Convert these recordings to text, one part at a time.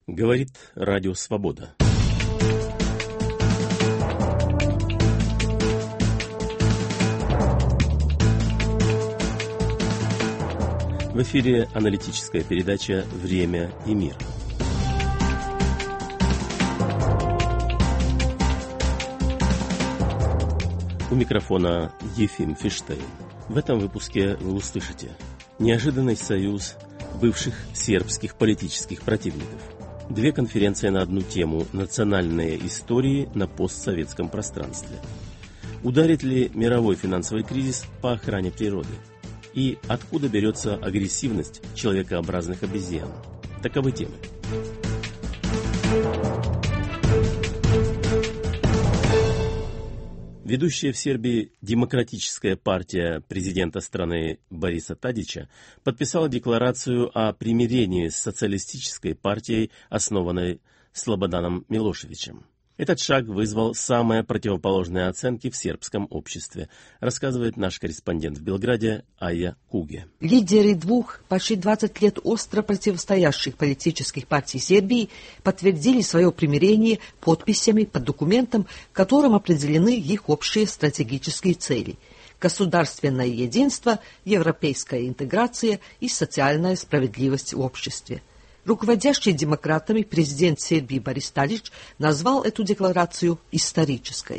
Говорит Радио Свобода. В эфире аналитическая передача «Время и мир». У микрофона Ефим Фиштейн. В этом выпуске вы услышите: неожиданный союз бывших сербских политических противников, 2 конференции на одну тему «Национальные истории на постсоветском пространстве», ударит ли мировой финансовый кризис по охране природы, и откуда берется агрессивность человекообразных обезьян. Таковы темы. Ведущая в Сербии Демократическая партия президента страны Бориса Тадича подписала декларацию о примирении с социалистической партией, основанной Слободаном Милошевичем. Этот шаг вызвал самые противоположные оценки в сербском обществе, рассказывает наш корреспондент в Белграде Айя Куге. Лидеры 2 почти 20 лет остро противостоящих политических партий Сербии подтвердили свое примирение подписями под документом, которым определены их общие стратегические цели: государственное единство, европейская интеграция и социальная справедливость в обществе. Руководящий демократами президент Сербии Борис Тадич назвал эту декларацию исторической.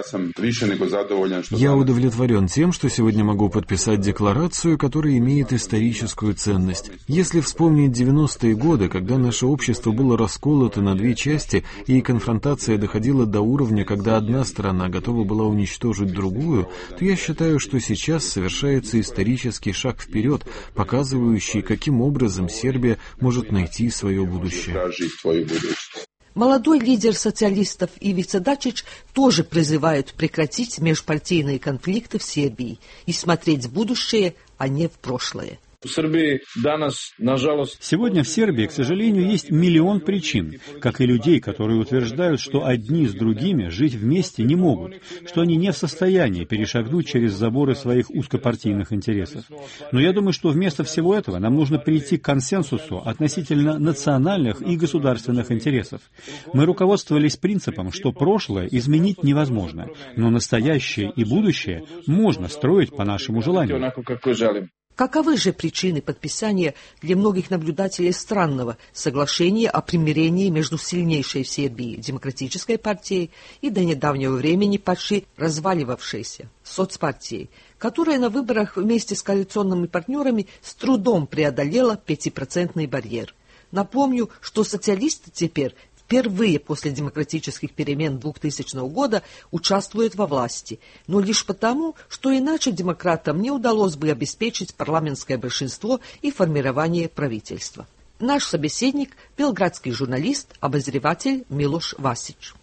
Я удовлетворен тем, что сегодня могу подписать декларацию, которая имеет историческую ценность. Если вспомнить 90-е годы, когда наше общество было расколото на 2 части, и конфронтация доходила до уровня, когда одна сторона готова была уничтожить другую, то я считаю, что сейчас совершается исторический шаг вперед, показывающий, каким образом Сербия может найти свое будущее. Молодой лидер социалистов Ивица Дачич тоже призывает прекратить межпартийные конфликты в Сербии и смотреть в будущее, а не в прошлое. Сегодня в Сербии, к сожалению, есть миллион причин, как и людей, которые утверждают, что одни с другими жить вместе не могут, что они не в состоянии перешагнуть через заборы своих узкопартийных интересов. Но я думаю, что вместо всего этого нам нужно прийти к консенсусу относительно национальных и государственных интересов. Мы руководствовались принципом, что прошлое изменить невозможно, но настоящее и будущее можно строить по нашему желанию. Каковы же причины подписания для многих наблюдателей странного соглашения о примирении между сильнейшей в Сербии демократической партией и до недавнего времени почти разваливавшейся соцпартией, которая на выборах вместе с коалиционными партнерами с трудом преодолела 5% барьер? Напомню, что социалисты теперь впервые после демократических перемен 2000 года участвуют во власти, но лишь потому, что иначе демократам не удалось бы обеспечить парламентское большинство и формирование правительства. Наш собеседник – белградский журналист, обозреватель Милош Васич.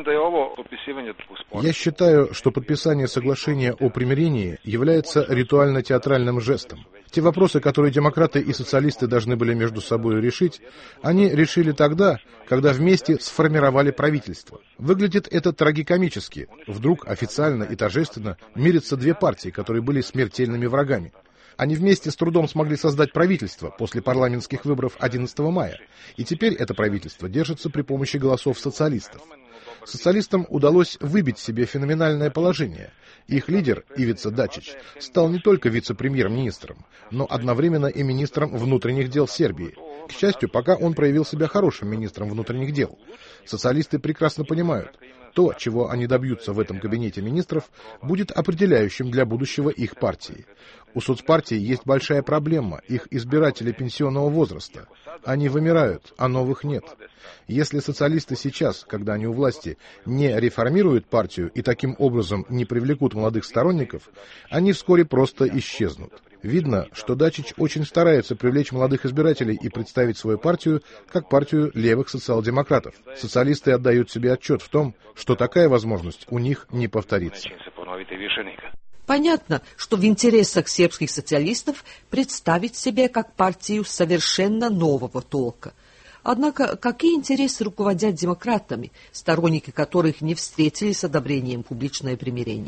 Я считаю, что подписание соглашения о примирении является ритуально-театральным жестом. Те вопросы, которые демократы и социалисты должны были между собой решить, они решили тогда, когда вместе сформировали правительство. Выглядит это трагикомически. Вдруг официально и торжественно мирятся 2 партии, которые были смертельными врагами. Они вместе с трудом смогли создать правительство после парламентских выборов 11 мая, и теперь это правительство держится при помощи голосов социалистов. Социалистам удалось выбить себе феноменальное положение. Их лидер, Ивица Дачич, стал не только вице-премьер-министром, но одновременно и министром внутренних дел Сербии. К счастью, пока он проявил себя хорошим министром внутренних дел. Социалисты прекрасно понимают, то, чего они добьются в этом кабинете министров, будет определяющим для будущего их партии. У соцпартии есть большая проблема – их избиратели пенсионного возраста. Они вымирают, а новых нет. Если социалисты сейчас, когда они у власти, не реформируют партию и таким образом не привлекут молодых сторонников, они вскоре просто исчезнут. Видно, что Дачич очень старается привлечь молодых избирателей и представить свою партию как партию левых социал-демократов. Социалисты отдают себе отчет в том, что такая возможность у них не повторится. Понятно, что в интересах сербских социалистов представить себя как партию совершенно нового толка. Однако какие интересы руководят демократами, сторонники которых не встретили с одобрением публичное примирение?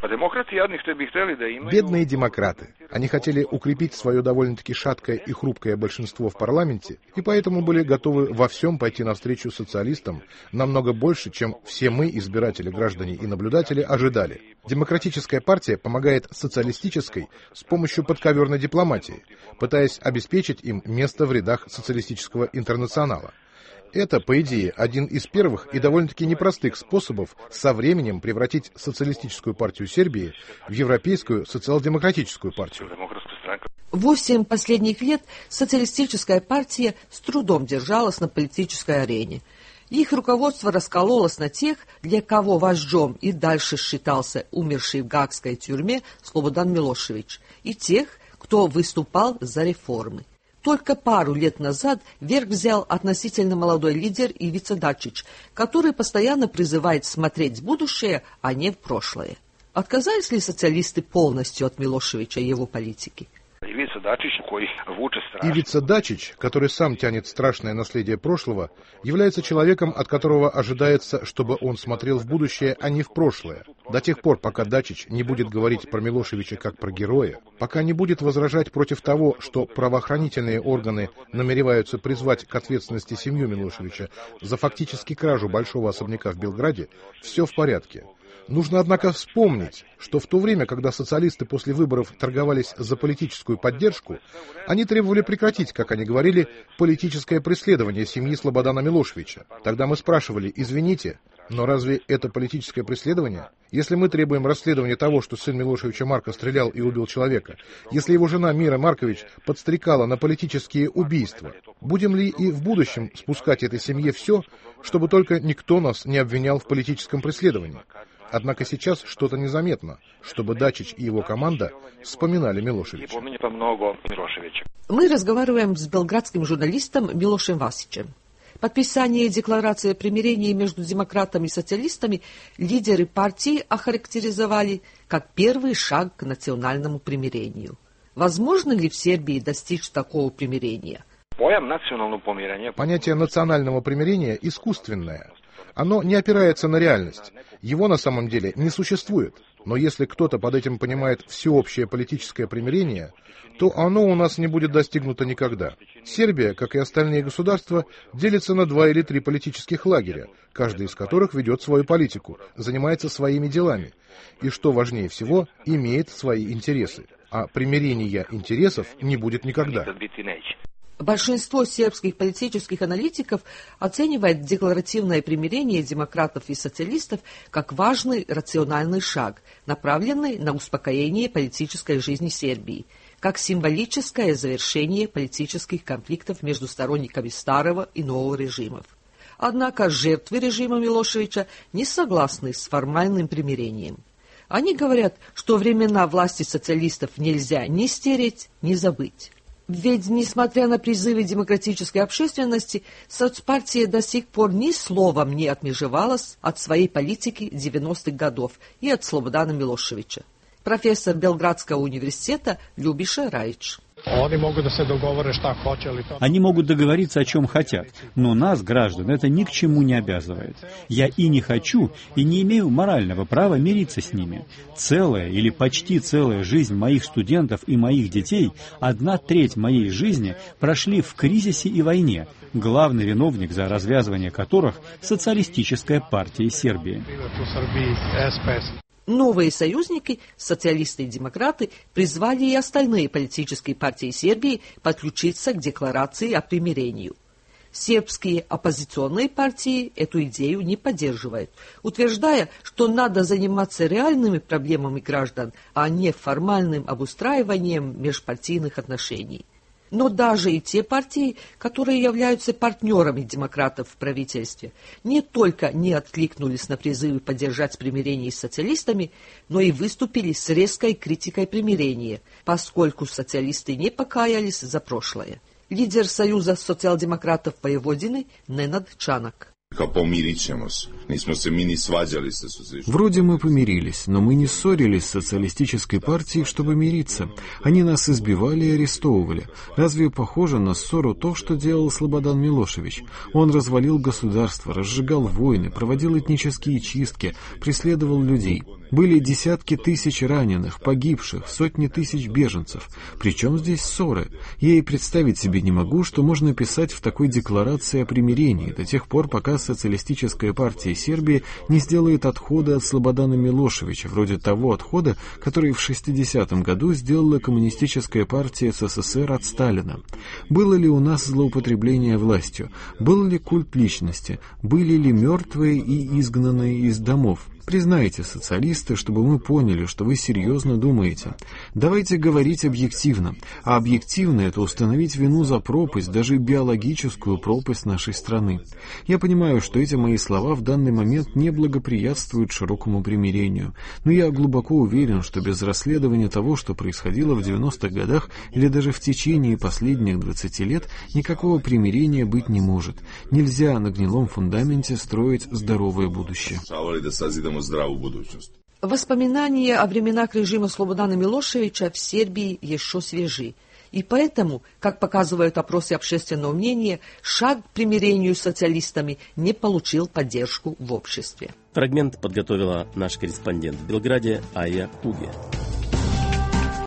Бедные демократы. Они хотели укрепить свое довольно-таки шаткое и хрупкое большинство в парламенте, и поэтому были готовы во всем пойти навстречу социалистам намного больше, чем все мы, избиратели, граждане и наблюдатели, ожидали. Демократическая партия помогает социалистической с помощью подковерной дипломатии, пытаясь обеспечить им место в рядах социалистического интернационала. Это, по идее, один из первых и довольно-таки непростых способов со временем превратить социалистическую партию Сербии в европейскую социал-демократическую партию. 8 последних лет социалистическая партия с трудом держалась на политической арене. Их руководство раскололось на тех, для кого вождем и дальше считался умерший в гаагской тюрьме Слободан Милошевич, и тех, кто выступал за реформы. Только пару лет назад верх взял относительно молодой лидер Ивица Дачич, который постоянно призывает смотреть в будущее, а не в прошлое. Отказались ли социалисты полностью от Милошевича и его политики? Ивица Дачич, который сам тянет страшное наследие прошлого, является человеком, от которого ожидается, чтобы он смотрел в будущее, а не в прошлое. До тех пор, пока Дачич не будет говорить про Милошевича как про героя, пока не будет возражать против того, что правоохранительные органы намереваются призвать к ответственности семью Милошевича за фактически кражу большого особняка в Белграде, все в порядке. Нужно, однако, вспомнить, что в то время, когда социалисты после выборов торговались за политическую поддержку, они требовали прекратить, как они говорили, политическое преследование семьи Слободана Милошевича. Тогда мы спрашивали: извините, но разве это политическое преследование? Если мы требуем расследования того, что сын Милошевича Марко стрелял и убил человека, если его жена Мира Маркович подстрекала на политические убийства, будем ли и в будущем спускать этой семье все, чтобы только никто нас не обвинял в политическом преследовании? Однако сейчас что-то незаметно, чтобы Дачич и его команда вспоминали Милошевича. Мы разговариваем с белградским журналистом Милошем Васичем. Подписание декларации о примирении между демократами и социалистами лидеры партии охарактеризовали как первый шаг к национальному примирению. Возможно ли в Сербии достичь такого примирения? Понятие национального примирения искусственное. Оно не опирается на реальность. Его на самом деле не существует. Но если кто-то под этим понимает всеобщее политическое примирение, то оно у нас не будет достигнуто никогда. Сербия, как и остальные государства, делится на 2 или 3 политических лагеря, каждый из которых ведет свою политику, занимается своими делами. И, что важнее всего, имеет свои интересы. А примирения интересов не будет никогда. Большинство сербских политических аналитиков оценивает декларативное примирение демократов и социалистов как важный рациональный шаг, направленный на успокоение политической жизни Сербии, как символическое завершение политических конфликтов между сторонниками старого и нового режимов. Однако жертвы режима Милошевича не согласны с формальным примирением. Они говорят, что времена власти социалистов нельзя ни стереть, ни забыть. Ведь, несмотря на призывы демократической общественности, соцпартия до сих пор ни словом не отмежевалась от своей политики 90-х годов и от Слободана Милошевича. Профессор Белградского университета Любиša Rajić. Они могут договориться, о чем хотят, но нас, граждан, это ни к чему не обязывает. Я и не хочу, и не имею морального права мириться с ними. Целая или почти целая жизнь моих студентов и моих детей, 1/3 моей жизни прошли в кризисе и войне, главный виновник за развязывание которых — социалистическая партия Сербии. Новые союзники, социалисты и демократы, призвали и остальные политические партии Сербии подключиться к декларации о примирении. Сербские оппозиционные партии эту идею не поддерживают, утверждая, что надо заниматься реальными проблемами граждан, а не формальным обустраиванием межпартийных отношений. Но даже и те партии, которые являются партнерами демократов в правительстве, не только не откликнулись на призывы поддержать примирение с социалистами, но и выступили с резкой критикой примирения, поскольку социалисты не покаялись за прошлое. Лидер Союза социал-демократов Воеводины Ненад Чанак. Вроде мы помирились, но мы не ссорились с социалистической партией, чтобы мириться. Они нас избивали и арестовывали. Разве похоже на ссору то, что делал Слободан Милошевич? Он развалил государство, разжигал войны, проводил этнические чистки, преследовал людей. Были десятки тысяч раненых, погибших, сотни тысяч беженцев. Причем здесь ссоры? Я и представить себе не могу, что можно писать в такой декларации о примирении до тех пор, пока Социалистическая партия Сербии не сделает отхода от Слободана Милошевича, вроде того отхода, который в 60-м году сделала Коммунистическая партия СССР от Сталина. Было ли у нас злоупотребление властью? Был ли культ личности? Были ли мертвые и изгнанные из домов? Признайте, социалисты, чтобы мы поняли, что вы серьезно думаете. Давайте говорить объективно. А объективно — это установить вину за пропасть, даже биологическую пропасть нашей страны. Я понимаю, что эти мои слова в данный момент не благоприятствуют широкому примирению. Но я глубоко уверен, что без расследования того, что происходило в 90-х годах или даже в течение последних 20 лет, никакого примирения быть не может. Нельзя на гнилом фундаменте строить здоровое будущее. Воспоминания о временах режима Слободана Милошевича в Сербии еще свежи. И поэтому, как показывают опросы общественного мнения, шаг к примирению с социалистами не получил поддержку в обществе. Фрагмент подготовила наш корреспондент в Белграде Айя Уге.